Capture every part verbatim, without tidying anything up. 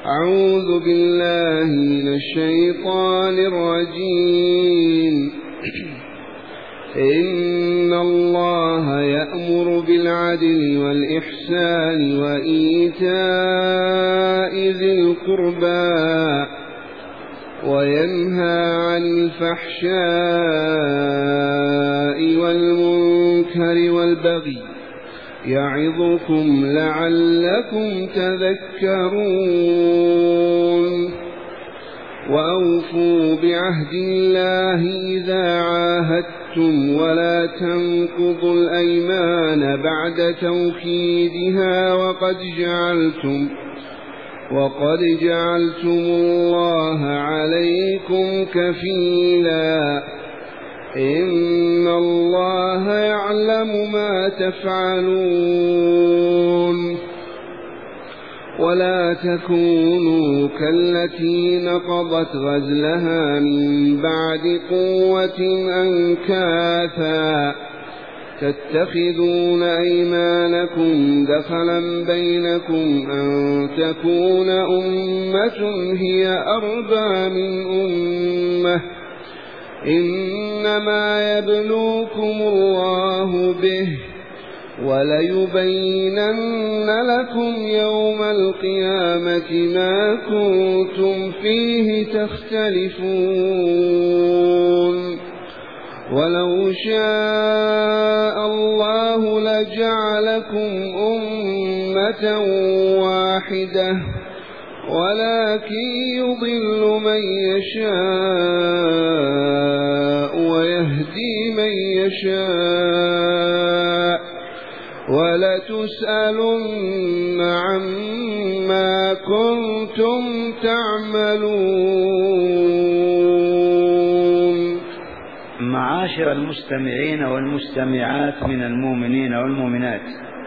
أعوذ بالله من الشيطان الرجيم. إن الله يأمر بالعدل والإحسان وإيتاء ذي القربى وينهى عن الفحشاء والمنكر والبغي يعظكم لعلكم تذكرون. وأوفوا بعهد الله إذا عاهدتم ولا تنقضوا الأيمان بعد توكيدها وقد جعلتم وقد جعلتم الله عليكم كفيلا إن الله يعلم ما تفعلون. ولا تكونوا كالتي نقضت غزلها من بعد قوة أنكاثا تتخذون أيمانكم دخلا بينكم أن تكون أمة هي أربى من أمة إنما يبلوكم الله به وليبينن لكم يوم القيامة ما كنتم فيه تختلفون. ولو شاء الله لجعلكم أمة واحدة ولكن يضل من يشاء ويهدي من يشاء ولتسألن عما كنتم تعملون. معاشر المستمعين والمستمعات من المؤمنين والمؤمنات،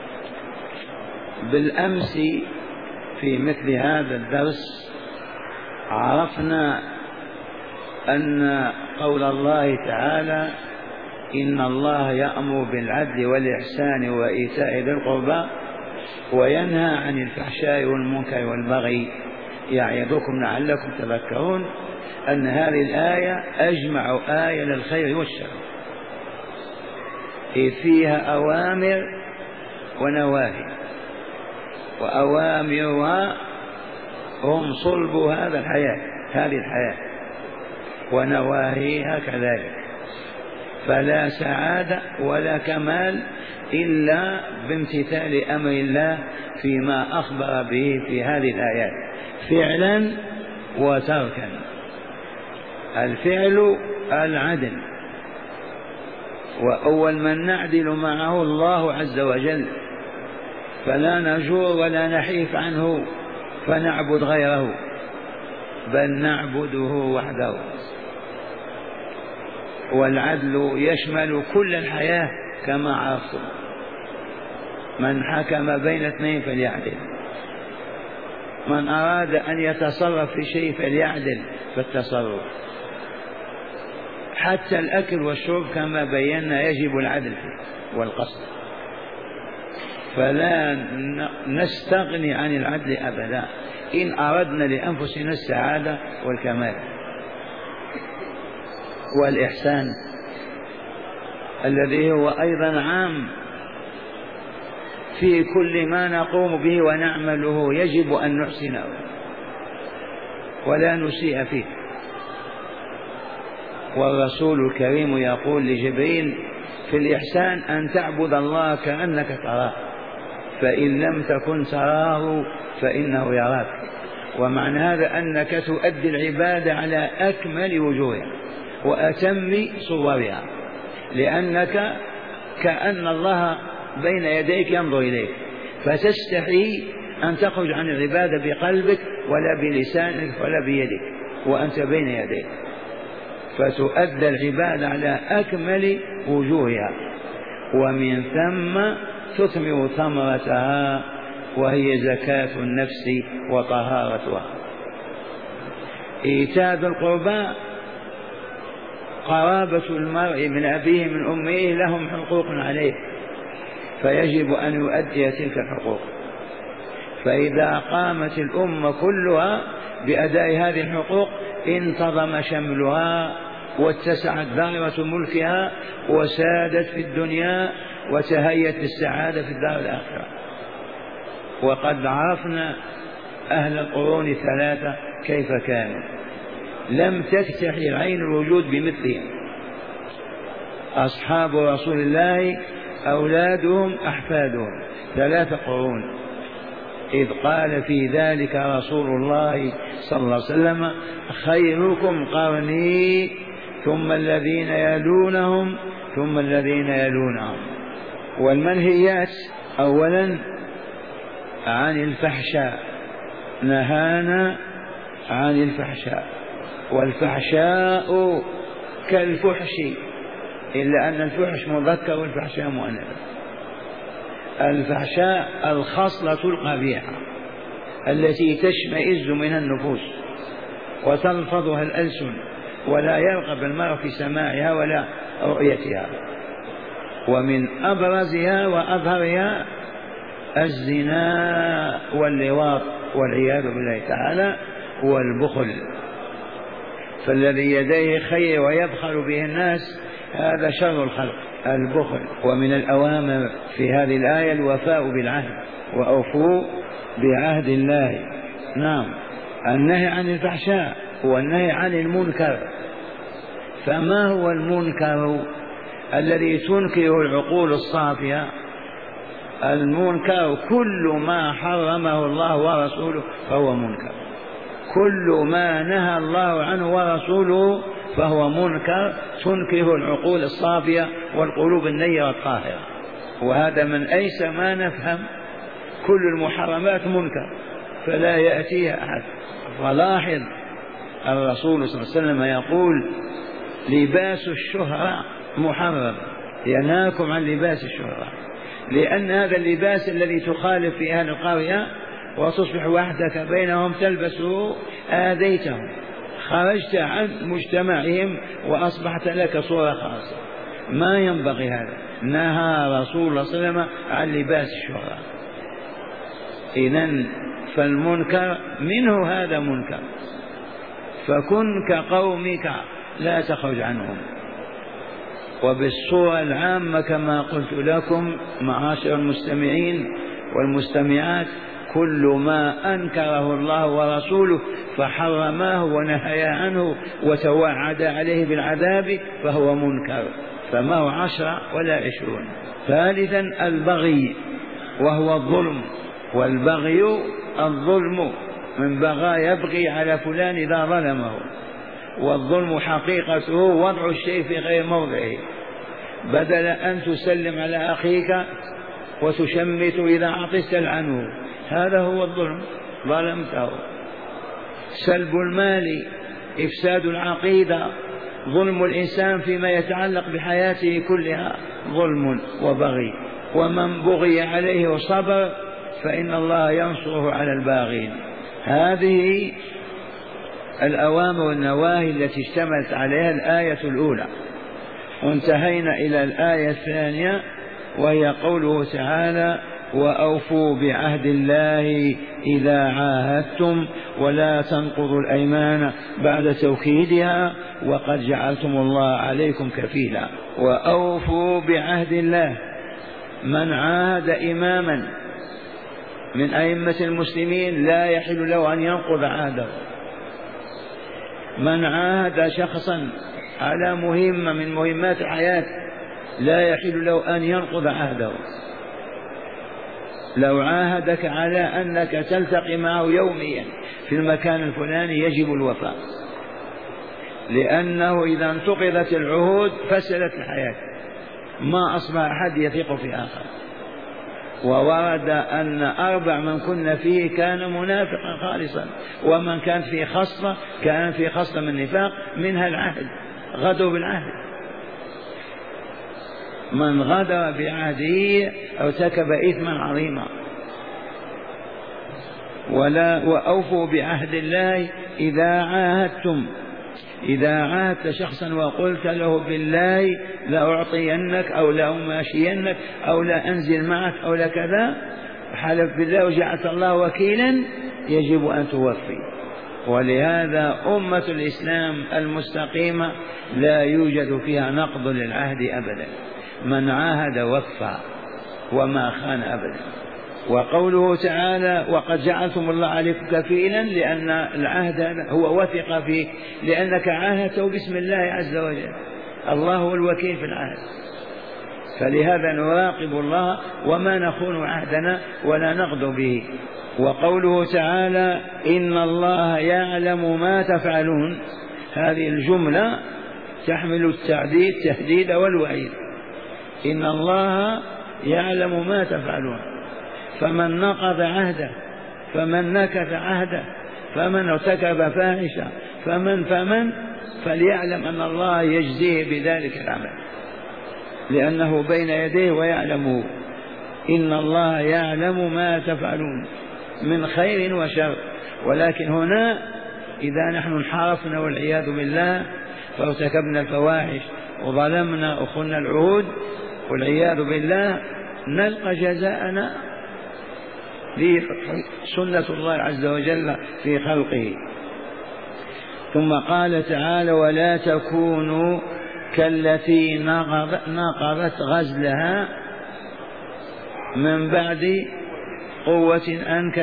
بالأمس في مثل هذا الدرس عرفنا أن قول الله تعالى إن الله يأمر بالعدل والإحسان وإيتاء ذي القربى وينهى عن الفحشاء والمنكر والبغي يعظكم لعلكم تذكرون، أن هذه الآية أجمع آية للخير والشر، إذ فيها أوامر ونواهي، وأوامرها هم صلب هذا الحياة هذه الحياة ونواهيها كذلك. فلا سعادة ولا كمال إلا بامتثال أمر الله فيما أخبر به في هذه الآيات فعلا وتركا. الفعل العدل، وأول من نعدل معه الله عز وجل، فلا نجور ولا نحيف عنه فنعبد غيره، بل نعبده وحده. والعدل يشمل كل الحياة كما عرفتم، من حكم بين اثنين فليعدل، من أراد أن يتصرف في شيء فليعدل في التصرف. حتى الأكل والشرب كما بينا يجب العدل فيه والقصد، فلا نستغني عن العدل أبدا إن أردنا لأنفسنا السعادة والكمال. والإحسان الذي هو أيضا عام في كل ما نقوم به ونعمله يجب أن نحسنه ولا نسيء فيه. والرسول الكريم يقول لجبريل في الإحسان أن تعبد الله كأنك تراه فإن لم تكن تراه فإنه يراك. ومعنى هذا أنك تؤدي العبادة على أكمل وجوهها وأتم صورها، لأنك كأن الله بين يديك ينظر إليك، فتستحي أن تخرج عن العبادة بقلبك ولا بلسانك ولا بيدك وأنت بين يديك، فتؤدى العبادة على أكمل وجوهها، ومن ثم تثمر ثمرتها وهي زكاة النفس وطهارتها. إيتاء ذي القربى قرابة المرء من أبيه من أمه لهم حقوق عليه، فيجب أن يؤدي تلك الحقوق. فإذا قامت الأمة كلها بأداء هذه الحقوق انتظم شملها واتسعت دائرة ملكها وسادت في الدنيا وتهيت السعادة في الدار الآخرة. وقد عرفنا أهل القرون الثلاثة كيف كانوا، لم تفتحي العين الوجود بمثلهم. أصحاب رسول الله أولادهم أحفادهم ثلاث قرون، إذ قال في ذلك رسول الله صلى الله عليه وسلم خيركم قرني ثم الذين يلونهم ثم الذين يلونهم. والمنهيات أولا عن الفحشاء، نهانا عن الفحشاء، والفحشاء كالفحش إلا أن الفحش مذكر والفحشاء مؤنث. الفحشاء الخصلة القبيحة التي تشمئز منها النفوس وتلفظها الألسن ولا يرغب المرء في سماعها ولا رؤيتها. ومن أبرزها وأظهرها الزنا واللواط والعياذ بالله تعالى والبخل. فالذي يديه خير ويبخل به الناس هذا شر الخلق، البخل. ومن الأوامر في هذه الآية الوفاء بالعهد، وأوفوا بعهد الله. نعم، النهي عن الفحشاء والنهي عن المنكر. فما هو المنكر الذي تنكره العقول الصافية؟ المنكر كل ما حرمه الله ورسوله فهو منكر، كل ما نهى الله عنه ورسوله فهو منكر تنكره العقول الصافية والقلوب النيرة الطاهرة. وهذا من أيس ما نفهم، كل المحرمات منكر فلا يأتيها أحد. فلاحظ الرسول صلى الله عليه وسلم يقول لباس الشهرة محرم، ينهاكم عن لباس الشهرة، لأن هذا اللباس الذي تخالف في أهل القرية وتصبح وحدك بينهم تلبسه آذيتهم، خرجت عن مجتمعهم وأصبحت لك صورة خاصة. ما ينبغي هذا، نهى رسول الله صلى الله عليه وسلم عن لباس الشهرة. إذن فالمنكر منه هذا منكر، فكن كقومك لا تخرج عنهم. وبالصورة العامة كما قلت لكم معاشر المستمعين والمستمعات، كل ما أنكره الله ورسوله فحرماه ونهى عنه وتوعد عليه بالعذاب فهو منكر، فما هو عشرة ولا عشرون. ثالثا البغي وهو الظلم، والبغي الظلم من بغى يبغي على فلان إذا ظلمه، والظلم حقيقته وضع الشيء في غير موضعه، بدل أن تسلم على أخيك وتشمت إذا عطست عنه، هذا هو الظلم، ظلمته. سلب المال، إفساد العقيدة، ظلم الإنسان فيما يتعلق بحياته كلها ظلم وبغي. ومن بغي عليه وصبر فإن الله ينصره على الباغين. هذه الأوامر والنواهي التي اشتملت عليها الآية الأولى. وانتهينا إلى الآية الثانية وهي قوله تعالى وأوفوا بعهد الله إذا عاهدتم ولا تنقضوا الأيمان بعد توكيدها وقد جعلتم الله عليكم كفيلا. وأوفوا بعهد الله، من عاهد إماما من أئمة المسلمين لا يحل له أن ينقض عهده. من عاهد شخصا على مهمة من مهمات الحياة لا يحل له أن ينقض عهده. لو عاهدك على أنك تلتقي معه يوميا في المكان الفلاني يجب الوفاء، لأنه إذا انتقضت العهود فسدت الحياة، ما أصبح أحد يثق في آخر. وورد أن أربع من كنا فيه كان منافقا خالصا، ومن كان في خصلة كان في خصلة من نفاق منها العهد، غدوا بالعهد. من غدر بعهده ارتكب إثما عظيما. ولا وأوفوا بعهد الله إذا عاهدتم، إذا عاهدت شخصا وقلت له بالله لا أعطينك أو لا أماشينك أو لا أنزل معك أو لا كذا، حلف بالله وجعلت الله وكيلا يجب أن توفي. ولهذا أمة الإسلام المستقيمة لا يوجد فيها نقض للعهد أبدا، من عاهد وفى وما خان أبدا. وقوله تعالى وقد جعلتم الله عليكم كفيلا، لأن العهد هو وثق فيه، لأنك عاهدته باسم الله عز وجل، الله هو الوكيل في العهد. فلهذا نراقب الله وما نخون عهدنا ولا نغدو به. وقوله تعالى إن الله يعلم ما تفعلون، هذه الجملة تحمل التعديد التهديد والوعيد. إن الله يعلم ما تفعلون، فمن نقض عهده، فمن نكث عهده، فمن ارتكب فاحشة، فمن فمن فليعلم أن الله يجزيه بذلك العمل، لأنه بين يديه ويعلمه. إن الله يعلم ما تفعلون من خير وشر. ولكن هنا إذا نحن انحرفنا والعياذ بالله فارتكبنا الفواحش وظلمنا أخونا العهود والعياذ بالله، نلقى جزاءنا لسنة الله عز وجل في خلقه. ثم قال تعالى ولا تكونوا كالتي نقضت غزلها من بعد قوة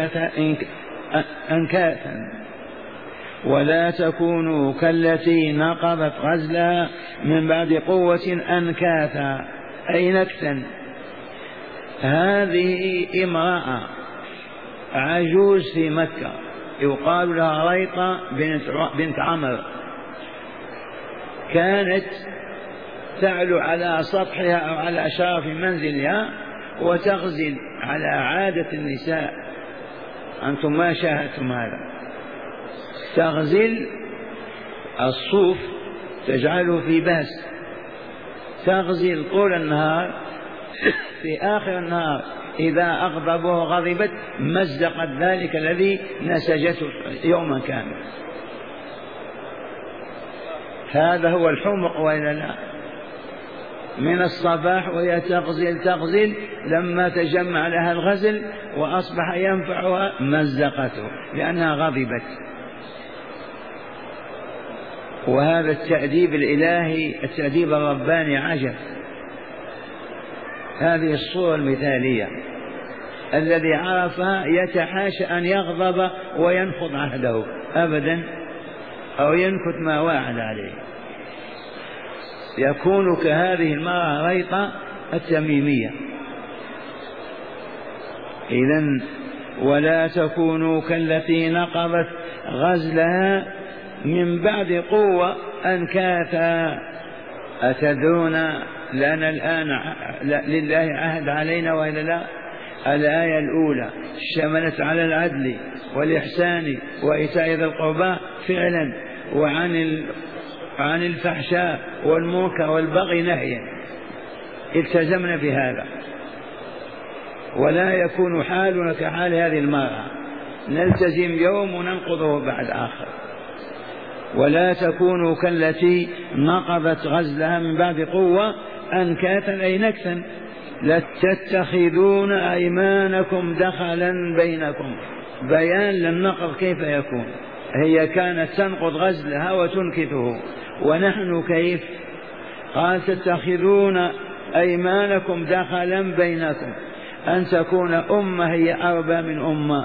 أنكاثا. ولا تكونوا كالتي نقضت غزلها من بعد قوة أنكاثا أي نكثا. هذه امرأة عجوز في مكة يقال لها ريطة بنت عمرو، كانت تعلو على سطحها أو على شرف منزلها وتغزل على عادة النساء. أنتم ما شاهدتم هذا، تغزل الصوف تجعله في باس، تغزل طول النهار، في آخر النهار إذا أغضبه غضبت مزقت ذلك الذي نسجته يوما كاملا. هذا هو الحمق وإلا لا؟ من الصباح وهي تغزل تغزل، لما تجمع لها الغزل وأصبح ينفعها مزقته لأنها غضبت. وهذا التأديب الإلهي التأديب الرباني عجب. هذه الصورة المثالية، الذي عرفها يتحاشى أن يغضب وينقض عهده أبدا أو ينكت ما واعد عليه. يكون كهذه المرأة ريطة التميمية. إذن ولا تكونوا كالتي نقضت غزلها من بعد قوة أنكاثا. أتدرون لنا الآن لله عهد علينا وإلا لا؟ الآية الأولى شملت على العدل والإحسان وإيتاء ذي القربى فعلا، وعن عن الفحشاء والمنكر والبغي نهيا، التزمنا بهذا. ولا يكون حالنا كحال هذه المرأة، نلتزم يوم وننقضه بعد آخر. ولا تكونوا كالتي نقضت غزلها من بعد قوة أنكاثا أي نكثا. لا تتخذون أيمانكم دخلا بينكم. بيان للنقض كيف يكون. هي كانت تنقض غزلها وتنكثه، ونحن كيف؟ قال تتخذون أيمانكم دخلا بينكم، أن تكون أمة هي أربى من أمة.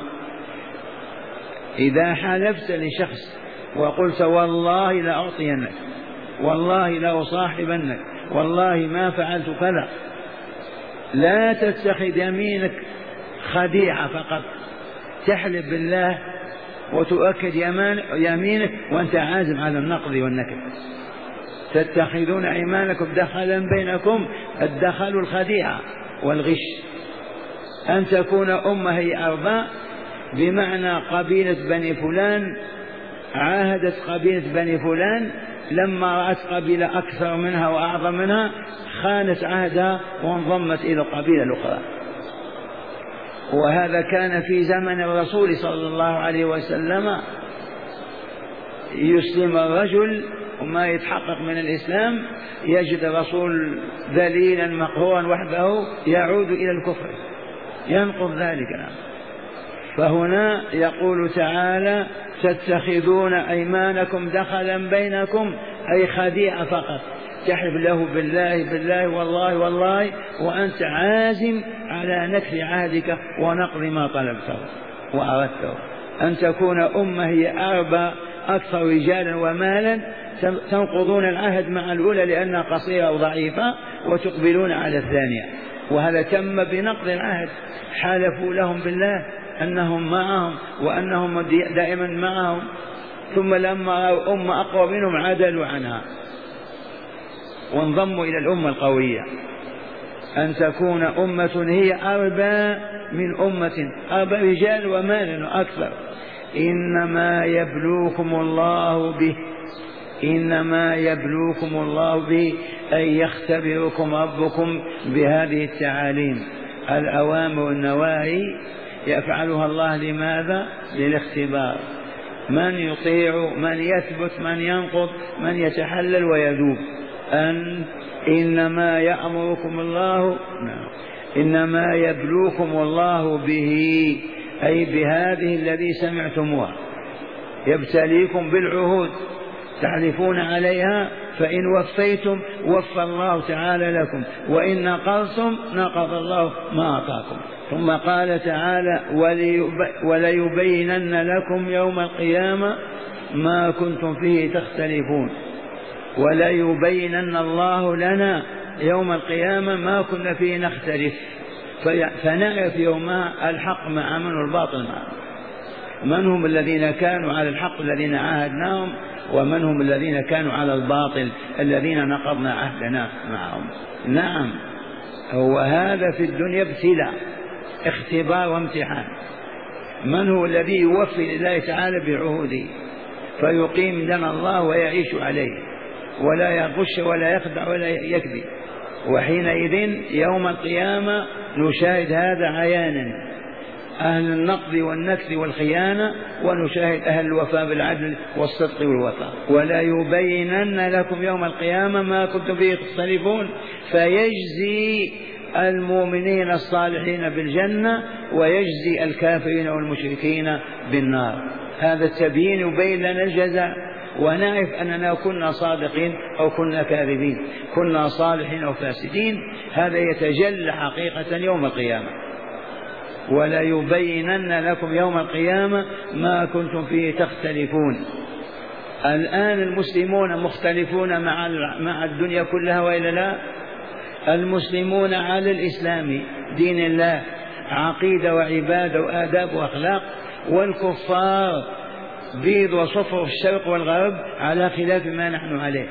إذا حلفت لشخص وقلت والله لأعطينك، والله لأصاحبنك، والله ما فعلت كذا، لا تتخذ يمينك خديعة فقط، تحلف بالله وتؤكد يمينك وأنت عازم على النقض والنكد. تتخذون أيمانكم دخلا بينكم، الدخل الخديعة والغش. أن تكون أمة هي أرباء، بمعنى قبيلة بني فلان عاهدت قبيلة بني فلان، لما رأت قبيلة أكثر منها وأعظم منها خانت عهدها وانضمت إلى القبيلة الأخرى. وهذا كان في زمن الرسول صلى الله عليه وسلم. يسلم الرجل وما يتحقق من الإسلام، يجد الرسول ذليلا مقهورا وحده يعود إلى الكفر، ينقض ذلك. فهنا يقول تعالى تتخذون أيمانكم دخلا بينكم، أي خديعة فقط، تحلف له بالله بالله والله والله وأنت عازم على نكث عهدك ونقض ما طلبته وأردته. أن تكون أمة هي أربى أكثر رجالا ومالا، تنقضون العهد مع الأولى لأنها قصيرة وضعيفة وتقبلون على الثانية، وهذا تم بنقض العهد. حالفوا لهم بالله أنهم معهم وأنهم دائما معهم، ثم لما رأوا أمة أقوى منهم عدلوا عنها وانضموا إلى الأمة القوية. أن تكون أمة هي أربى من أمة، أربى رجال ومال وأكثر. إنما يبلوكم الله به، إنما يبلوكم الله به أي يختبركم ربكم بهذه التعاليم الأوامر والنواهي، يفعلها الله لماذا؟ للاختبار. من يطيع، من يثبت، من ينقض، من يتحلل ويذوب. أن إنما يأمركم الله، إنما يبلوكم الله به أي بهذه الذي سمعتموها، يبتليكم بالعهود تحلفون عليها، فإن وفيتم وفى الله تعالى لكم، وإن نقضتم نقض الله ما أعطاكم. ثم قال تعالى وليبينن لكم يوم القيامة ما كنتم فيه تختلفون. وليبينن الله لنا يوم القيامة ما كنا فيه نختلف، فنعرف يومها الحق مع من والباطل معه، من هم الذين كانوا على الحق الذين عاهدناهم، ومن هم الذين كانوا على الباطل الذين نقضنا عهدنا معهم. نعم، هو هذا في الدنيا ابتلاء، اختبار وامتحان. من هو الذي يوفي لله تعالى بعهوده فيقيم لنا الله ويعيش عليه، ولا يغش ولا يخدع ولا يكذب. وحينئذ يوم القيامة نشاهد هذا عيانا، أهل النقض والنكث والخيانة، ونشاهد أهل الوفاء بالعدل والصدق والوفاء. ولا يبينن لكم يوم القيامة ما كنتم فيه تختلفون، فيجزي المؤمنين الصالحين بالجنة ويجزي الكافرين والمشركين بالنار. هذا التبيين يبين لنا الجزاء، ونعرف أننا كنا صادقين أو كنا كاذبين، كنا صالحين أو فاسدين. هذا يتجلى حقيقة يوم القيامة. ولا يبينن لكم يوم القيامة ما كنتم فيه تختلفون. الآن المسلمون مختلفون مع مع الدنيا كلها وإلا لا؟ المسلمون على الإسلام دين الله، عقيدة وعبادة وآداب وأخلاق، والكفار بيض وصفر في الشرق والغرب على خلاف ما نحن عليه.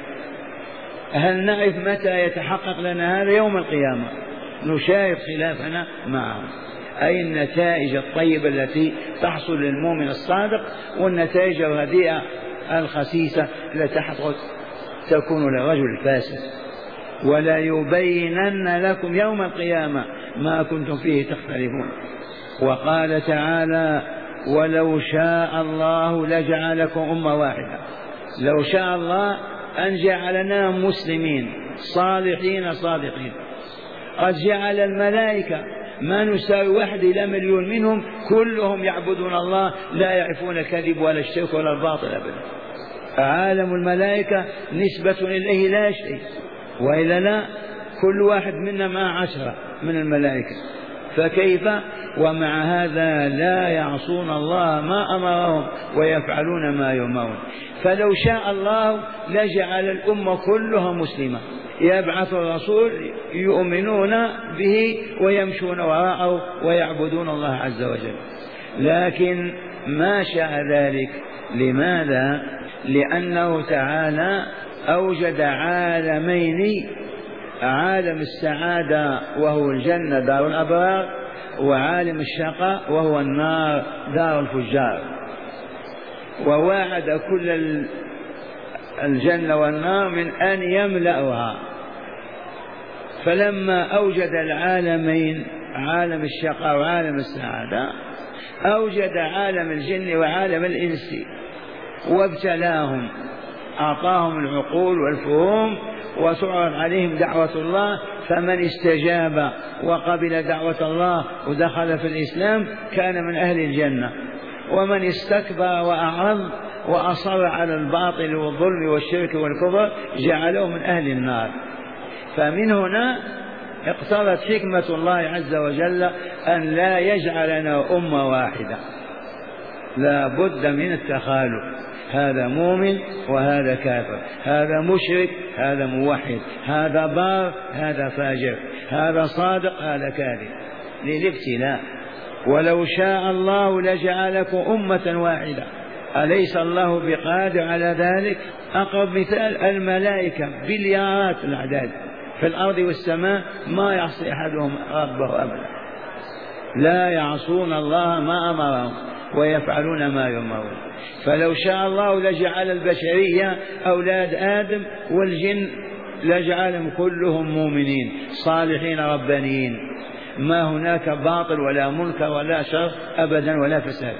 هل نعرف متى يتحقق لنا هذا؟ يوم القيامة نشاهد خلافنا معهم، أي النتائج الطيبة التي تحصل للمؤمن الصادق، والنتائج الرديئة الخسيسة التي تحصل تكون للرجل الفاسد. ولا يبينن لكم يوم القيامة ما كنتم فيه تختلفون. وقال تعالى ولو شاء الله لجعلكم أمة واحدة. لو شاء الله أن جعلنا مسلمين صالحين صادقين. قد جعل الملائكة ما نساوي واحد إلى مليون منهم كلهم يعبدون الله، لا يعرفون الكذب ولا الشرك ولا الباطل أبدا. عالم الملائكة نسبة إليه لا شيء، وإلا لا؟ كل واحد منا مع عشرة من الملائكة، فكيف؟ ومع هذا لا يعصون الله ما أمرهم ويفعلون ما يؤمرون. فلو شاء الله لجعل الأمة كلها مسلمة، يبعث الرسول يؤمنون به ويمشون وراءه ويعبدون الله عز وجل، لكن ما شاء ذلك. لماذا؟ لأنه تعالى أوجد عالمين، عالم السعادة وهو الجنة دار الأبرار، وعالم الشقاء وهو النار دار الفجار، ووعد كل الجنة والنار من أن يملأها. فلما أوجد العالمين، عالم الشقاء وعالم السعادة، أوجد عالم الجن وعالم الإنس وابتلاهم. أعطاهم العقول والفهوم وتعرض عليهم دعوة الله، فمن استجاب وقبل دعوة الله ودخل في الإسلام كان من أهل الجنة، ومن استكبر وأعرض وأصر على الباطل والظلم والشرك والكفر جعله من أهل النار. فمن هنا اقتضت حكمة الله عز وجل أن لا يجعلنا أمة واحدة، لا بد من التخالف، هذا مؤمن وهذا كافر، هذا مشرك هذا موحد، هذا بار هذا فاجر، هذا صادق هذا كاذب، للابتلاء. ولو شاء الله لجعلكم أمة واحدة، أليس الله بقادر على ذلك؟ أقرب مثال الملائكة بليارات الأعداد في الأرض والسماء، ما يعصي أحدهم ربه أبدا، لا يعصون الله ما أمرهم ويفعلون ما يؤمرون. فلو شاء الله لجعل البشرية أولاد آدم والجن لجعلهم كلهم مؤمنين صالحين ربانيين، ما هناك باطل ولا منكر ولا شر أبدا ولا فساد.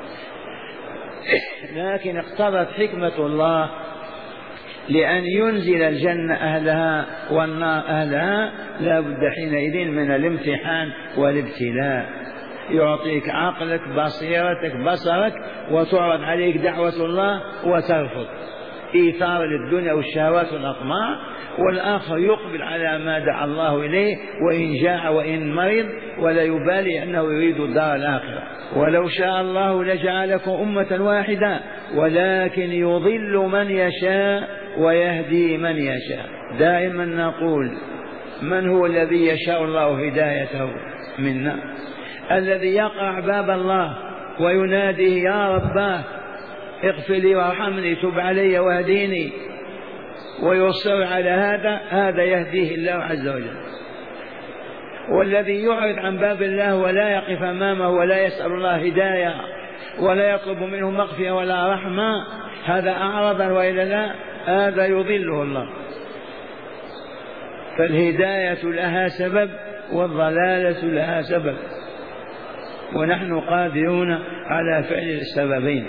لكن اقتضت حكمة الله لأن ينزل الجنة أهلها والنار أهلها، لا بد حينئذ من الامتحان والابتلاء، يعطيك عقلك بصيرتك بصرك وتعرض عليك دعوة الله وترفض، إيثار للدنيا والشهوات والأطماع، والآخر يقبل على ما دعا الله إليه وإن جاع وإن مرض ولا يبالي أنه يريد الدار الآخرة. ولو شاء الله لجعلكم أمة واحدة ولكن يضل من يشاء ويهدي من يشاء. دائما نقول من هو الذي يشاء الله هدايته منا؟ الذي يقرع باب الله ويناديه يا رباه اغفر لي وارحمني تب علي واهديني ويصر على هذا، هذا يهديه الله عز وجل. والذي يعرض عن باب الله ولا يقف أمامه ولا يسأل الله هداية ولا يطلب منه مغفرة ولا رحمة، هذا أعرض وإلا لا، هذا يضله الله. فالهداية لها سبب والضلالة لها سبب، ونحن قادرون على فعل السببين.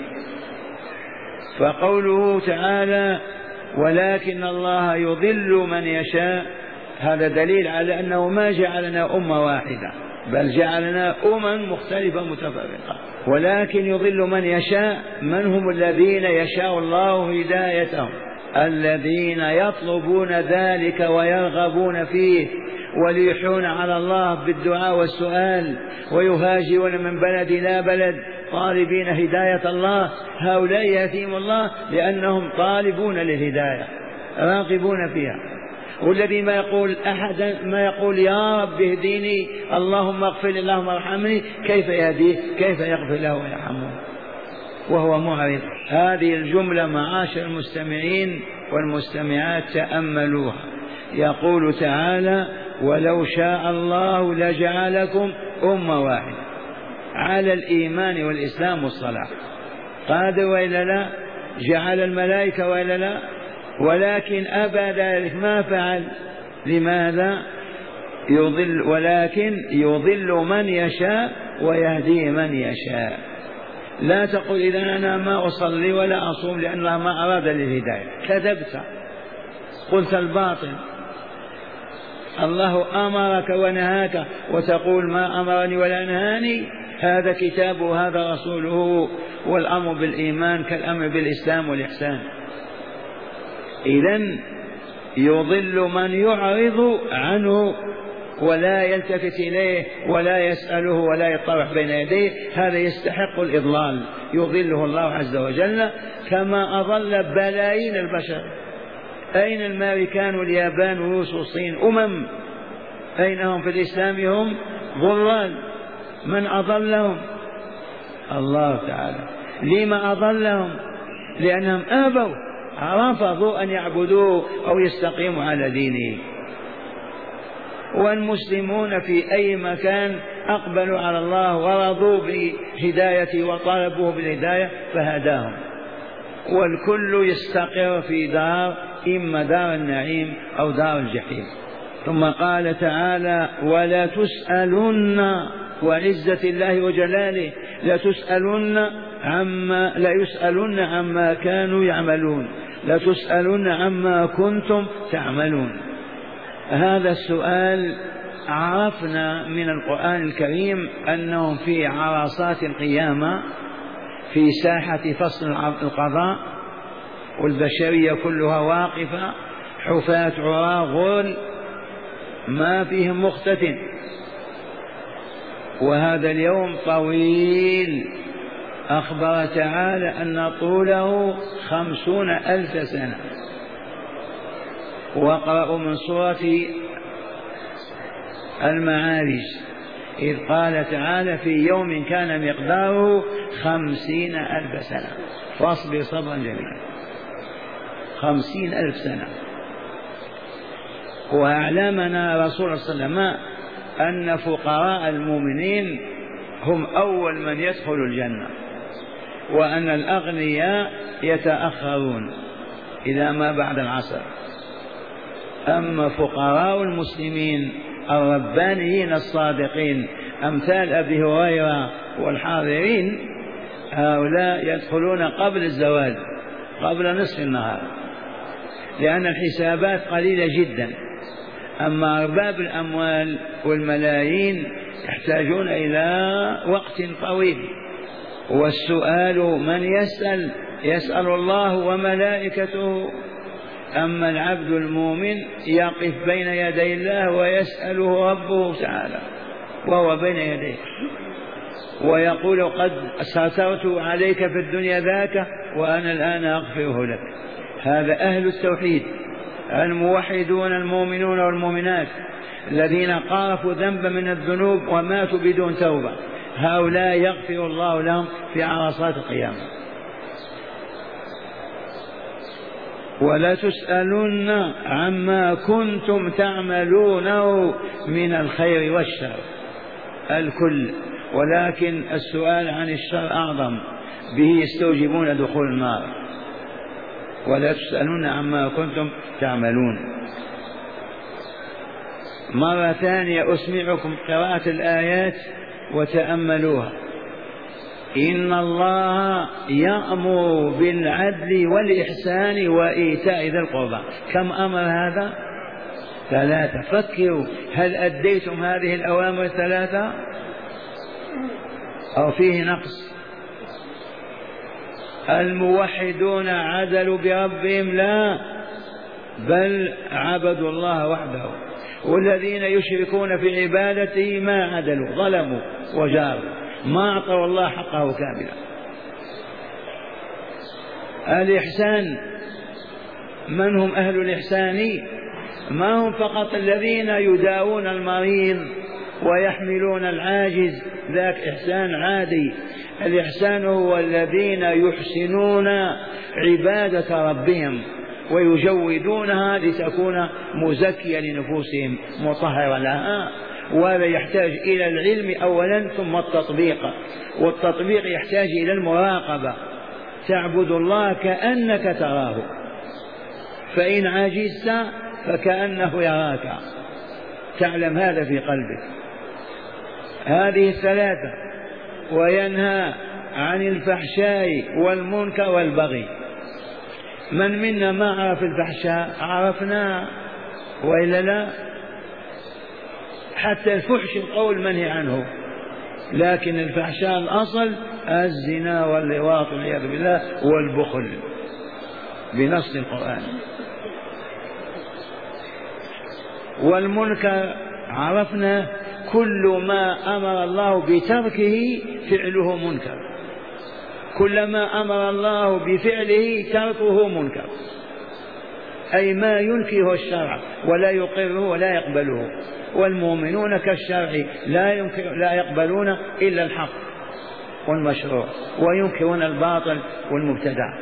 فقوله تعالى ولكن الله يضل من يشاء، هذا دليل على أنه ما جعلنا أمة واحدة بل جعلنا أمم مختلفة متفرقة. ولكن يضل من يشاء، من هم الذين يشاء الله هدايتهم؟ الذين يطلبون ذلك ويرغبون فيه ويلحون على الله بالدعاء والسؤال ويهاجرون من بلد إلى بلد طالبين هداية الله، هؤلاء يهديهم الله لأنهم طالبون للهداية راغبون فيها. والذي ما يقول أحدا ما يقول يا رب اهديني اللهم اغفر لي اللهم ارحمني، كيف يهديه؟ كيف يغفر له ويرحمه وهو معرض؟ هذه الجملة معاشر المستمعين والمستمعات تأملوها. يقول تعالى ولو شاء الله لجعلكم أمة واحدة على الإيمان والإسلام والصلاة، قادر وإلا لا؟ جعل الملائكة وإلا لا؟ ولكن أبى ذلك، ما فعل. لماذا؟ يضل، ولكن يضل من يشاء ويهدي من يشاء. لا تقل إذا أنا ما أصلي ولا أصوم لأن الله ما أراد للهداية، كذبت، قلت الباطل. الله أمرك ونهاك وتقول ما أمرني ولا نهاني، هذا كتابه وهذا رسوله، والأمر بالإيمان كالأمر بالإسلام والإحسان. إذن يضل من يعرض عنه ولا يلتفت إليه ولا يسأله ولا يطرح بين يديه، هذا يستحق الإضلال، يضله الله عز وجل كما أضل بلايين البشر. أين الأمريكان واليابان وروس والصين؟ أمم، أين هم في الإسلام؟ هم ضلال. من أضلهم؟ الله تعالى. لما أضلهم؟ لأنهم آبوا، رفضوا أن يعبدوه أو يستقيموا على دينه. والمسلمون في أي مكان أقبلوا على الله ورضوا بهدايته وطالبوه بالهداية فهداهم، والكل يستقر في دار، إما دار النعيم أو دار الجحيم. ثم قال تعالى ولا تسألن، وعزة الله وجلاله لا تسألن عما لا يسألن عما كانوا يعملون لتسألن عما كنتم تعملون. هذا السؤال عرفنا من القرآن الكريم أنهم في عرصات القيامة، في ساحة فصل القضاء، والبشرية كلها واقفة حفاة عراة غرل ما فيهم مختتن. وهذا اليوم طويل، أخبر تعالى أن طوله خمسون ألف سنة. واقرأوا من سورة المعارج إذ قال تعالى في يوم كان مقداره خمسين ألف سنة، فاصبر صبرا جميلا. خمسين ألف سنة. وأعلمنا رسول الله صلى الله عليه وسلم أن فقراء المؤمنين هم أول من يدخل الجنة، وأن الأغنياء يتأخرون إلى ما بعد العصر. أما فقراء المسلمين الربانيين الصادقين أمثال أبي هريرة والحاضرين، هؤلاء يدخلون قبل الزوال، قبل نصف النهار، لأن الحسابات قليلة جدا. أما أرباب الأموال والملايين يحتاجون إلى وقت طويل. والسؤال من يسأل يسأل الله وملائكته، أما العبد المؤمن يقف بين يدي الله ويسأله ربه تعالى وهو بين يديه، ويقول قد سترت عليك في الدنيا ذاك وأنا الآن أغفره لك. هذا أهل التوحيد الموحدون المؤمنون والمؤمنات الذين قارفوا ذنبا من الذنوب وماتوا بدون توبة، هؤلاء يغفر الله لهم في عرصات القيامة. ولا تسألن عما كنتم تعملونه من الخير والشر الكل، ولكن السؤال عن الشر أعظم، به يستوجبون دخول النار. ولا تسألون عما كنتم تعملون. مرة ثانية أسمعكم قراءة الآيات وتأملوها. إن الله يأمر بالعدل والإحسان وإيتاء ذي القربى. كم أمر هذا؟ ثلاثة. فكروا، هل أديتم هذه الأوامر الثلاثة أو فيه نقص؟ الموحدون عدلوا بربهم؟ لا، بل عبدوا الله وحده. والذين يشركون في عبادته ما عدلوا، ظلموا وجاروا، ما أعطوا الله حقه كاملا. الإحسان، من هم أهل الإحسان؟ ما هم فقط الذين يداوون المريض ويحملون العاجز، ذاك إحسان عادي. الإحسان هو الذين يحسنون عبادة ربهم ويجودونها لتكون مزكية لنفوسهم مطهرة لها. وهذا يحتاج إلى العلم أولا ثم التطبيق، والتطبيق يحتاج إلى المراقبة. تعبد الله كأنك تراه، فإن عجزت فكأنه يراك، تعلم هذا في قلبك. هذه الثلاثة. وينهى عن الفحشاء والمنكر والبغي. من منا ما عرف الفحشاء؟ عرفنا وإلا لا؟ حتى الفحش القول منهي عنه، لكن الفحشاء الأصل الزنا واللواط والعياذ بالله والبخل بنص القرآن. والمنكر عرفنا كل ما أمر الله بتركه فعله منكر، كل ما أمر الله بفعله تركه منكر، أي ما ينكره الشرع ولا يقره ولا يقبله. والمؤمنون كالشرع لا ينكر لا يقبلون إلا الحق والمشروع، وينكرون الباطل والمبتدع.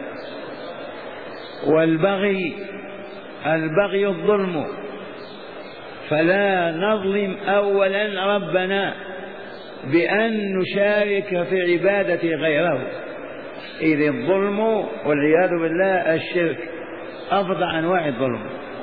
والبغي، البغي الظلم، فلا نظلم أولا ربنا بأن نشارك في عبادة غيره، إذ الظلم والعياذ بالله الشرك أفظع أنواع الظلم.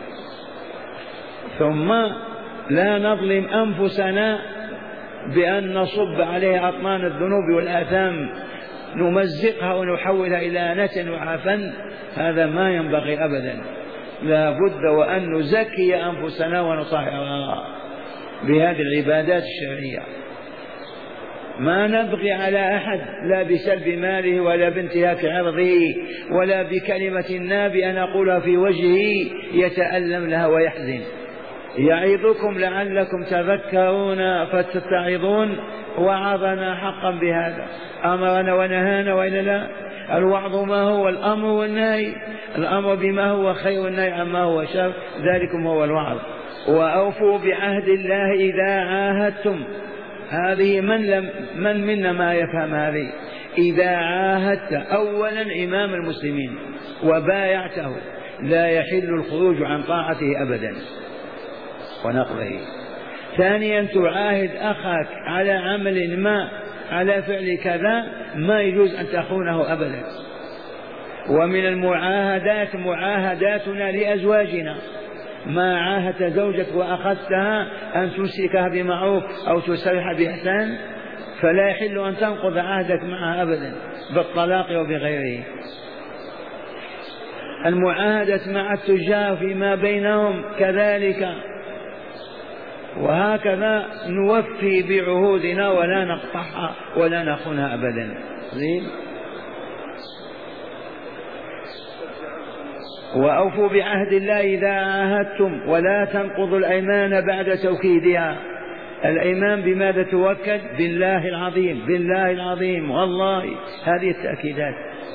ثم لا نظلم أنفسنا بأن نصب عليها أطنان الذنوب والآثام نمزقها ونحولها إلى نتن وعفن، هذا ما ينبغي أبدا. لا بد وأن نزكي أنفسنا ونطهرها بهذه العبادات الشرعية. ما نبغي على أحد لا بسلب ماله ولا بانتهاك عرضه ولا بكلمة نابئة أن أقولها في وجهه يتألم لها ويحزن. يعظكم لعلكم تذكرون فتتعظون، وعظنا حقا بهذا، أمرنا ونهانا وإلا لا. الوعظ ما هو الأمر والنهي، الأمر بما هو خير والنهي عما هو شر، ذلكم هو الوعظ. وأوفوا بعهد الله إذا عاهدتم، هذه من, لم من منا ما يفهم هذه. إذا عاهدت أولا إمام المسلمين وبايعته لا يحل الخروج عن طاعته أبدا ونقضه. ثانيا تعاهد أخاك على عمل ما، على فعل كذا، ما يجوز أن تخونه أبدا. ومن المعاهدات معاهداتنا لأزواجنا، ما عاهدت زوجك وأخذتها أن تمسكها بمعروف أو تسرح بإحسان فلا يحل أن تنقض عهدك معها أبدا بالطلاق وبغيره. المعاهدة مع التجار فيما بينهم كذلك، وهكذا نوفي بعهودنا ولا نقطعها ولا نخونها أبدا. زين. وأوفوا بعهد الله إذا عاهدتم ولا تنقضوا الأيمان بعد توكيدها. الأيمان بماذا توكد؟ بالله العظيم، بالله العظيم، والله. هذه التأكيدات.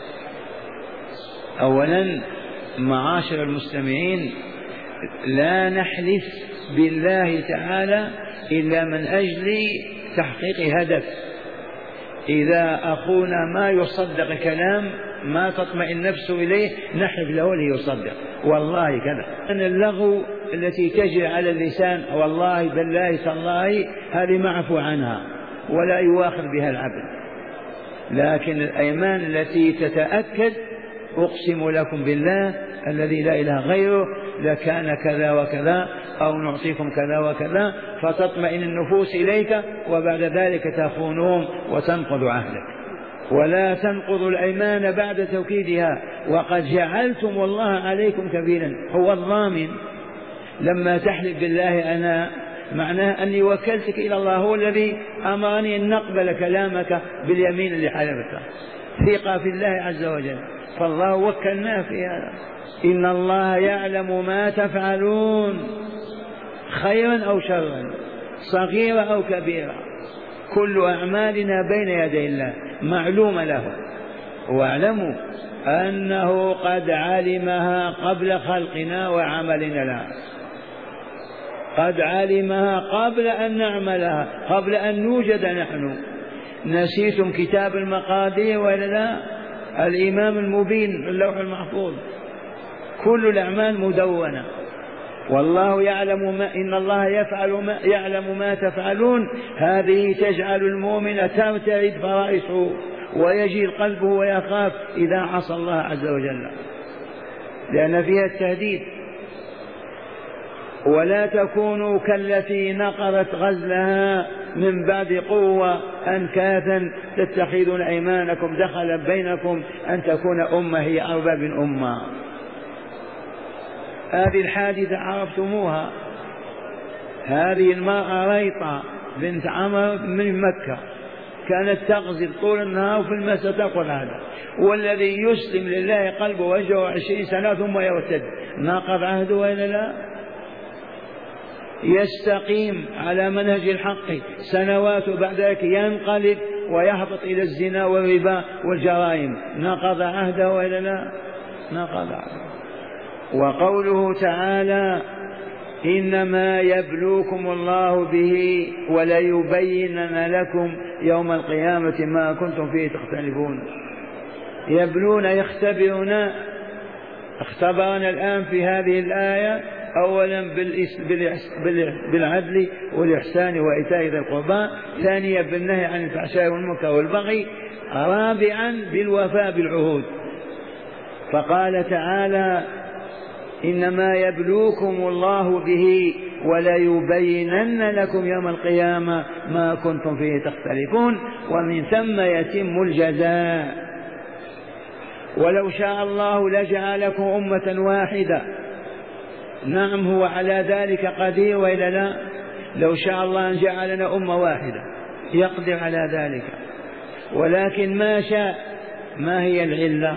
أولا معاشر المستمعين، لا نحلف بالله تعالى إلا من أجل تحقيق هدف. إذا أخونا ما يصدق كلام ما تطمئن النفس إليه نحلف له ليصدق، والله كذا. أن اللغو التي تجري على اللسان والله بالله تالله هذه معفو عنها ولا يواخذ بها العبد، لكن الأيمان التي تتأكد أقسم لكم بالله الذي لا إله غيره لكان كذا وكذا أو نعطيكم كذا وكذا، فتطمئن النفوس إليك وبعد ذلك تخونهم وتنقض عهدك. ولا تنقضوا الأيمان بعد توكيدها وقد جعلتم الله عليكم كفيلا، هو الضامن. لما تحلف بالله أنا معناه أني وكلتك إلى الله، هو الذي أمرني أن نقبل كلامك باليمين اللي حلفتها، ثقة في الله عز وجل، فالله وكلناه في هذا. إن الله يعلم ما تفعلون خيرا أو شرا، صغيرة أو كبيرة، كل أعمالنا بين يدي الله معلومة له. واعلموا أنه قد علمها قبل خلقنا وعملنا لها، قد علمها قبل أن نعملها، قبل أن نوجد نحن. نسيتم كتاب المقادير ولا لا؟ الإمام المبين في اللوح المحفوظ، كل الأعمال مدونة. والله يعلم ما إن الله يفعل ما يعلم ما تفعلون، هذه تجعل المؤمن ترتعد فرائصه ويجي قلبه ويخاف إذا عصى الله عز وجل، لأن فيها التهديد. ولا تكونوا كالتي نقضت غزلها من بعد قوة أنكاثا تتخذون أيمانكم دخلا بينكم أن تكون أمة هي أربى من أمة. هذه الحادثة عرفتموها، هذه المرأة ريطة بنت عمرو من مكة كانت تغزل طول النهار وفي المساء تقول هذا، والذي يسلم لله قلبه وجهه عشرين سنة ثم يرتد ناقض عهده وإلا لا؟ يستقيم على منهج الحق سنوات بعد ذلك ينقلب ويهبط إلى الزنا والربا والجرائم، نقض عهده وإلا لا؟ نقض عهده. وقوله تعالى إنما يبلوكم الله به وليبينن لكم يوم القيامة ما كنتم فيه تختلفون. يبلون يختبرون، اختبرنا الآن في هذه الآية أولا بالعدل والإحسان وإيتاء ذي القربى، ثانيا بالنهي عن الفحشاء والمنكر والبغي، رابعا بالوفاء بالعهود. فقال تعالى إنما يبلوكم الله به وليبينن لكم يوم القيامة ما كنتم فيه تختلفون، ومن ثم يتم الجزاء. ولو شاء الله لجعلكم أمة واحدة، نعم هو على ذلك قدير وإلا لا؟ لو شاء الله أن جعلنا أمة واحدة يقدر على ذلك، ولكن ما شاء. ما هي العلة؟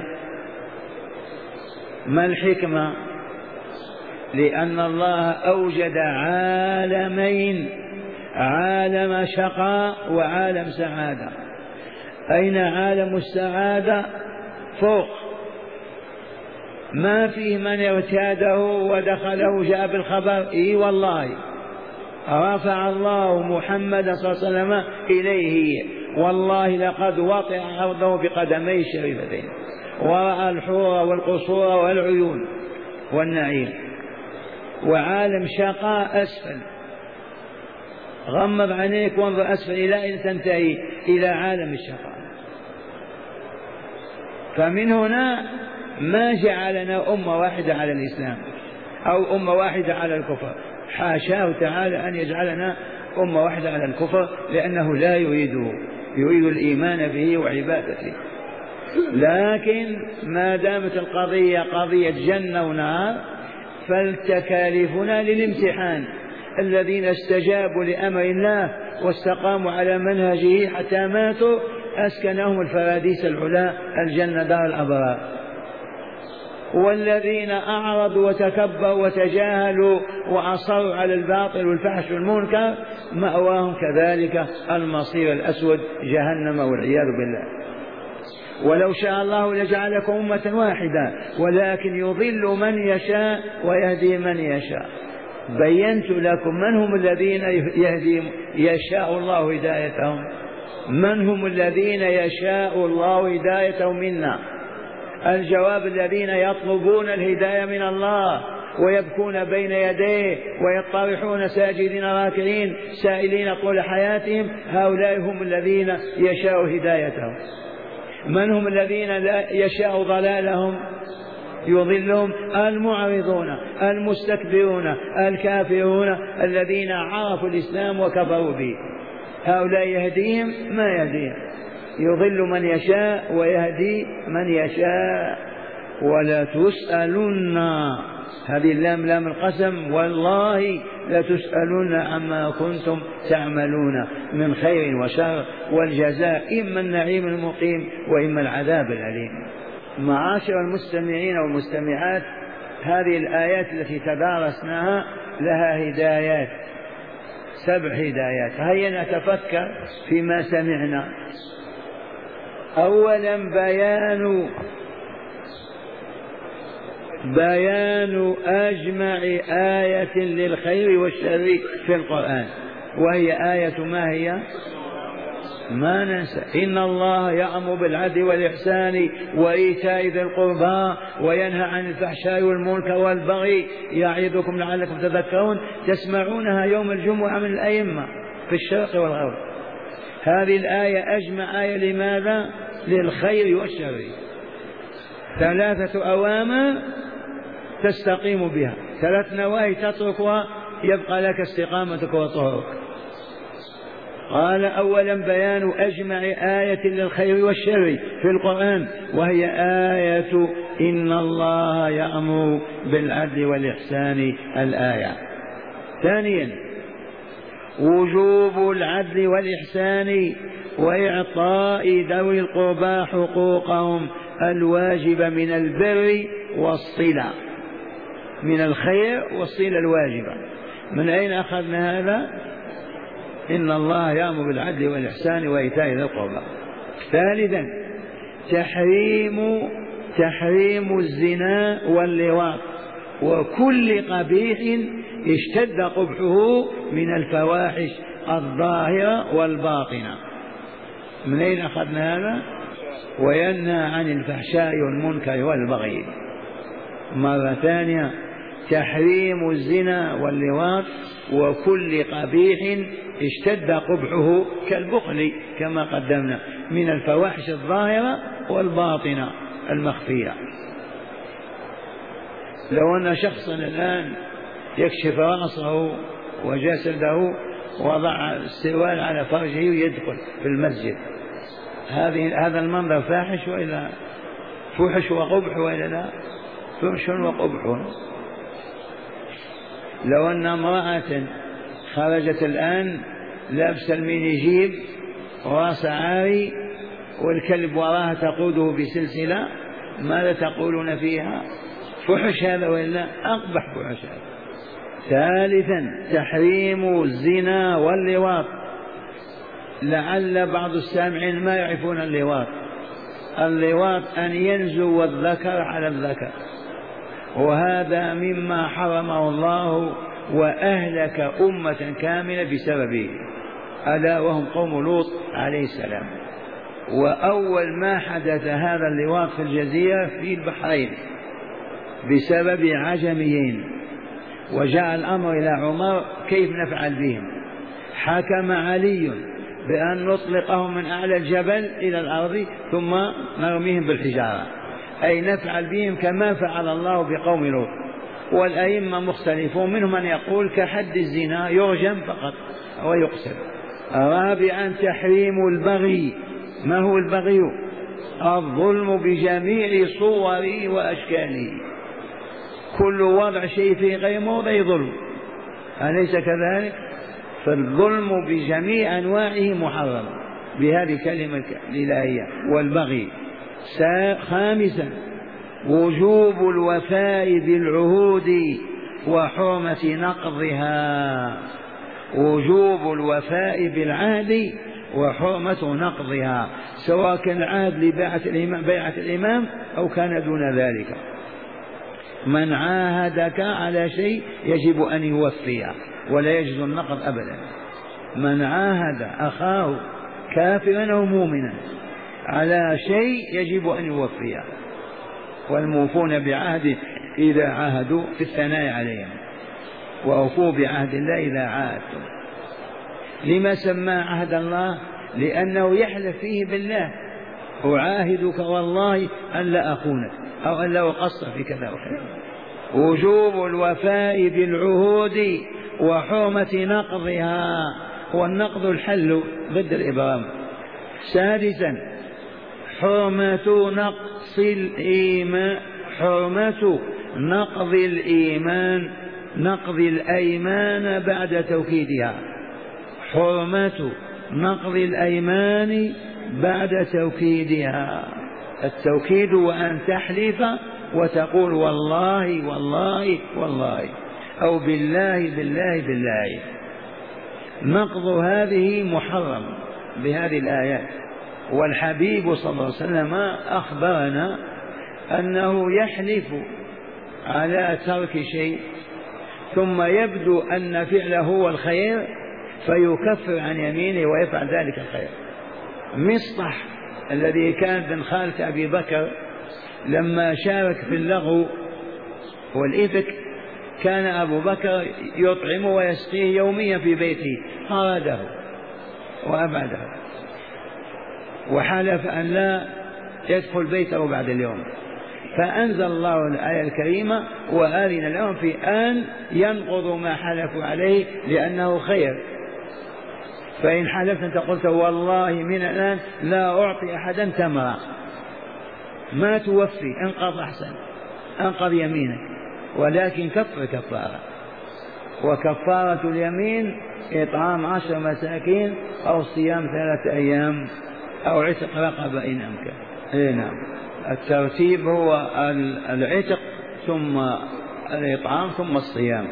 ما الحكمة؟ لأن الله أوجد عالمين، عالم شقاء وعالم سعادة. أين عالم السعادة؟ فوق، ما فيه من ارتاده ودخله جاء بالخبر إي والله رفع الله محمد صلى الله عليه وسلم إليه، والله لقد وطئ أرضه بقدميه الشريفتين ورأى الحور والقصور والعيون والنعيم. وعالم شقاء أسفل، غمض عينيك وانظر أسفل إلى أن تنتهي إلى عالم الشقاء. فمن هنا ما جعلنا أمة واحدة على الإسلام أو أمة واحدة على الكفر، حاشاه تعالى أن يجعلنا أمة واحدة على الكفر، لأنه لا يريده، يريد الإيمان به وعبادته. لكن ما دامت القضية قضية جنة ونار فالتكاليفنا للامتحان. الذين استجابوا لأمر الله واستقاموا على منهجه حتى ماتوا أسكنهم الفراديس العلا، الجنة دار الأبرار. والذين أعرضوا وتكبروا وتجاهلوا وأصروا على الباطل والفحش والمنكر مأواهم كذلك المصير الأسود جهنم والعياذ بالله. ولو شاء الله لجعلكم أمة واحدة ولكن يضل من يشاء ويهدي من يشاء. بينت لكم من هم الذين يهدي يشاء الله هدايتهم، من هم الذين يشاء الله هدايتهم منا. الجواب الذين يطلبون الهداية من الله ويبكون بين يديه ويطرحون ساجدين راكعين سائلين طول حياتهم، هؤلاء هم الذين يشاء هدايتهم. من هم الذين لا يشاء ضلالهم يضلهم؟ المعرضون المستكبرون الكافرون الذين عرفوا الإسلام وكفروا به، هؤلاء يهديهم ما يهديهم، يضل من يشاء ويهدي من يشاء. ولا تسألن، هذه اللام لام القسم، والله لتسألن عما كنتم تعملون من خير وشر، والجزاء إما النعيم المقيم وإما العذاب الأليم. معاشر المستمعين والمستمعات، هذه الآيات التي تدارسناها لها هدايات، سبع هدايات. هيا نتفكر فيما سمعنا. أولا بيان بيان أجمع آية للخير والشر في القرآن، وهي آية ما هي؟ ما ننسى: إن الله يأمر بالعدل والإحسان وإيتاء ذي القربى وينهى عن الفحشاء والمنكر والبغي يعظكم لعلكم تذكرون. تسمعونها يوم الجمعة من الأئمة في الشرق والغرب. هذه الآية أجمع آية لماذا؟ للخير والشر. ثلاثة أوامر تستقيم بها، ثلاث نواهي تتركها يبقى لك استقامتك وطهرك. قال: أولا بيان أجمع آية للخير والشر في القرآن، وهي آية إن الله يأمر بالعدل والإحسان، الآية. ثانيا وجوب العدل والإحسان وإعطاء ذوي القربى حقوقهم الواجبة من البر والصلة، من الخير والصلة الواجبة. من أين أخذنا هذا؟ إن الله يأمر بالعدل والإحسان وإيتاء ذي القربى. ثالثا تحريم تحريم الزنا واللواط وكل قبيح اشتد قبحه من الفواحش الظاهرة والباطنة. من أين أخذنا هذا؟ وينهى عن الفحشاء والمنكر والبغي. مرة ثانية تحريم الزنا واللواط وكل قبيح اشتد قبحه كالبخل كما قدمنا من الفواحش الظاهرة والباطنة المخفية. لو أن شخصا الآن يكشف رأسه وجسده، وضع السروال على فرجه ويدخل في المسجد. هذه هذا المنظر فاحش وإلا فحش وقبح وإلا لا؟ فحش وقبح. لو أن امرأة خرجت الآن لابس المينيجيب وراس عاري والكلب وراها تقوده بسلسلة، ماذا تقولون فيها؟ فحش هذا وإلا؟ أقبح فحش هذا. ثالثا تحريم الزنا واللواط. لعل بعض السامعين ما يعرفون اللواط. اللواط أن ينزو الذكر على الذكر، وهذا مما حرمه الله وأهلك أمة كاملة بسببه، ألا وهم قوم لوط عليه السلام. وأول ما حدث هذا اللواط في الجزيرة في البحرين بسبب عجميين، وجاء الأمر إلى عمر كيف نفعل بهم. حكم علي بأن نطلقهم من أعلى الجبل إلى الأرض ثم نرميهم بالحجارة، أي نفعل بهم كما فعل الله بقوم لوط. والأئمة مختلفون، منهم من يقول كحد الزنا يرجم فقط ويقسم. رابعا تحريم البغي. ما هو البغي؟ الظلم بجميع صوره وأشكاله، كل وضع شيء في غير موضع ظلم، أليس كذلك؟ فالظلم بجميع أنواعه محرم بهذه كلمة الإلهية والبغي. خامسا وجوب الوفاء بالعهود وحرمة نقضها. وجوب الوفاء بالعهد وحرمة نقضها، سواء كان العهد لبيعة الإمام, بيعة الإمام أو كان دون ذلك. من عاهدك على شيء يجب أن يوفيه ولا يجوز النقض أبدا. من عاهد أخاه كافرا أو مؤمنا على شيء يجب أن يوفيه، والموفون بعهد إذا عاهدوا في الثناء عليهم، وأوفوا بعهد الله إذا عاهدتم. لما سمى عهد الله؟ لأنه يحلف فيه بالله: أعاهدك والله أن لا أخونك أو أن لا أقصر في كذا وكذا. وجوب الوفاء بالعهود وحرمة نقضها، والنقض الحل ضد الإبرام. سادسا حرمة نقص الإيمان، حرمة نقض الإيمان، نقض الأيمان بعد توكيدها. حرمة نقض الأيمان بعد توكيدها. التوكيد وأن تحلف وتقول والله والله والله، أو بالله بالله بالله. نقض هذه محرم بهذه الآيات. والحبيب صلى الله عليه وسلم أخبرنا أنه يحلف على ترك شيء ثم يبدو أن فعله هو الخير فيكفر عن يمينه ويفعل ذلك الخير. مصطح الذي كان بن خالة أبي بكر لما شارك في اللغو والإفك، كان أبو بكر يطعمه ويسقيه يوميا في بيته، طرده وأبعده وحلف أن لا يدخل بيته بعد اليوم، فأنزل الله الآية الكريمة: وآذن لهم في أن ينقضوا ما حلفوا عليه لأنه خير. فإن حلفت أنت قلت والله من الآن لا أعطي أحدا تمرة، ما توفي، انقض أحسن، انقض يمينك، ولكن كفر كفارة. وكفارة اليمين إطعام عشر مساكين أو صيام ثلاثة أيام أو عتق رقبة إن أمكن. إيه نعم، الترتيب هو العتق ثم الإطعام ثم الصيام.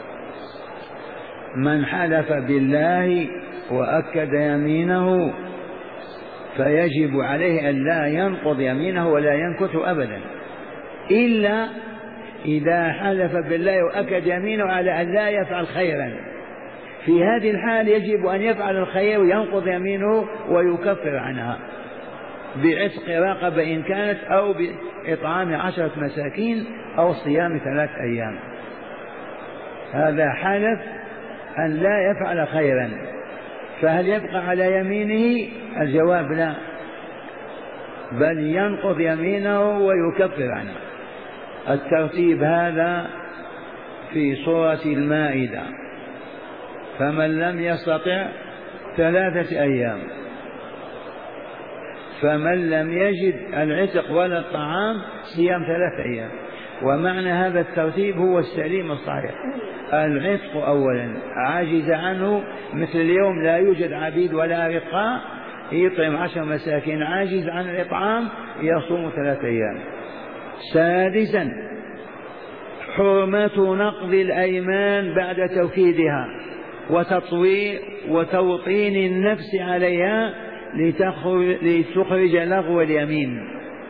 من حلف بالله وأكد يمينه فيجب عليه أن لا ينقض يمينه ولا ينكث أبدا، إلا إذا حلف بالله وأكد يمينه على أن لا يفعل خيرا. في هذه الحال يجب أن يفعل الخير وينقض يمينه ويكفر عنها بعتق رقبة إن كانت، أو بإطعام عشرة مساكين، أو صيام ثلاث أيام. هذا حلف أن لا يفعل خيرا، فهل يبقى على يمينه؟ الجواب لا، بل ينقض يمينه ويكفر عنه. الترتيب هذا في سورة المائدة. فمن لم يستطع ثلاثة أيام. فمن لم يجد العتق ولا الطعام صيام ثلاثة أيام. ومعنى هذا الترتيب هو السليم الصحيح. العتق أولا عاجز عنه، مثل اليوم لا يوجد عبيد ولا رقاء، يطعم عشر مساكين. عاجز عن الإطعام يصوم ثلاثة أيام. سادسا حرمة نقض الأيمان بعد توكيدها وتطوير وتوطين النفس عليها لتخرج لغو اليمين.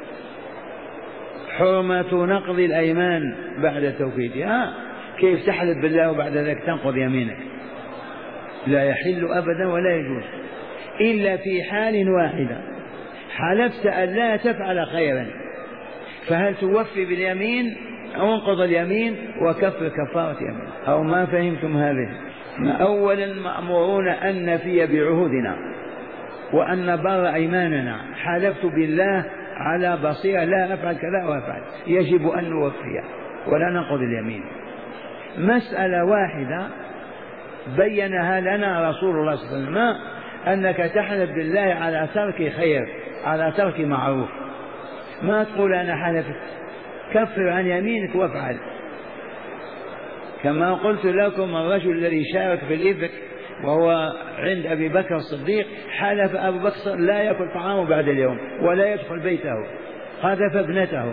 حرمة نقض الأيمان بعد توكيدها، كيف تحلف بالله وبعد ذلك تنقض يمينك؟ لا يحل أبدا ولا يجوز إلا في حال واحدة، حلفت أن لا تفعل خيرا، فهل توفي باليمين أو انقض اليمين وكفر كفارة يمين؟ أو ما فهمتم هذه؟ أولا مأمورون أن نفي بعهودنا وأن نبر أيماننا. حلفت بالله على بصيرة لا أفعل كذا وأفعل، يجب أن نوفي ولا ننقض اليمين. مسألة واحدة بينها لنا رسول الله صلى الله عليه وسلم، أنك تحلف بالله على ترك خير، على ترك معروف. ما تقول أنا حلفت، كفر عن يمينك وافعل. كما قلت لكم الرجل الذي شارك في الإفك وهو عند أبي بكر الصديق، حلف أبو بكر لا يأكل طعامه بعد اليوم ولا يدخل بيته، قذف ابنته.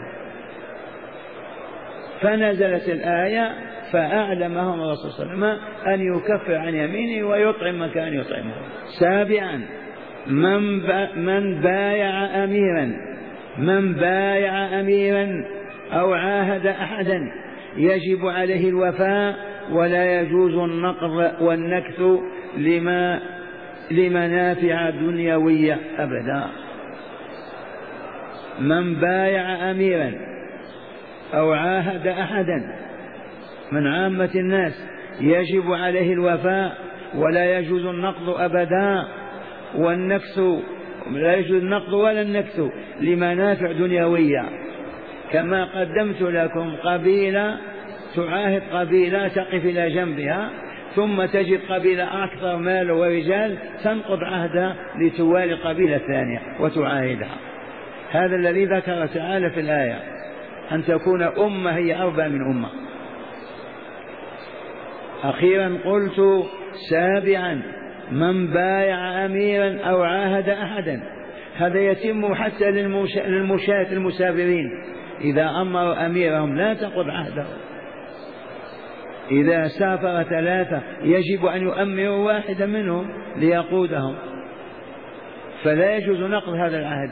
فنزلت الآية فأعلمهم الرسول صلى الله عليه وسلم أن يكفر عن يمينه ويطعم من كان يطعمه. سابعا من, با من بايع أميرا من بايع أميرا أو عاهد أحدا يجب عليه الوفاء ولا يجوز النقض والنكث لما لمنافع دنيوية أبدا. من بايع أميرا أو عاهد أحدا من عامة الناس يجب عليه الوفاء ولا يجوز النقض أبدا، والنكث لا يجوز النقض ولا النكث لمنافع دنيوية. كما قدمت لكم قبيلة تعاهد قبيلة تقف إلى جنبها، ثم تجد قبيلة أكثر مال ورجال تنقض عهدها لتوالي القبيلة الثانية وتعاهدها. هذا الذي ذكر تعالى في الآية، أن تكون أمة هي أربع من أمة. أخيرا قلت سابعا من بايع أميرا أو عاهد أحدا، هذا يتم حتى للمشاة المسافرين، إذا أمر أميرهم لا تنقض عهده. إذا سافر ثلاثة يجب أن يؤمروا واحدا منهم ليقودهم، فلا يجوز نقض هذا العهد.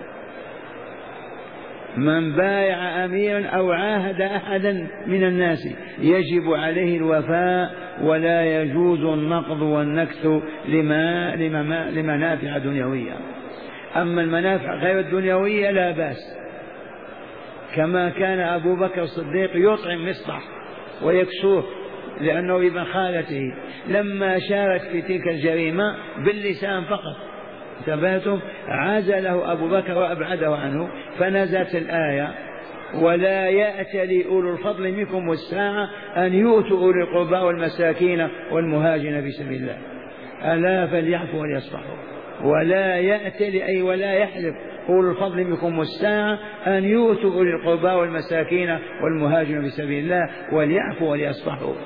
من بايع أميرا أو عاهد أحدا من الناس يجب عليه الوفاء ولا يجوز النقض والنكث لما لما لمنافع دنيوية. أما المنافع غير الدنيوية لا بأس، كما كان أبو بكر الصديق يطعم مصطح ويكسوه لأنه ابن خالته، لما شارك في تلك الجريمة باللسان فقط انتبهتم، عزله أبو بكر وأبعده عنه، فنزلت الآية ولا يأتل أولو الفضل منكم والساعة أن يؤتوا أولي القربى والمساكين والمهاجرين في سبيل الله ألا فليعفوا وليصفحوا. ولا يأتل أي ولا يحلف أولو الفضل منكم والساعة أن يؤتوا أولي القربى والمساكين والمهاجرين في سبيل الله وليعفوا وليصفحوا.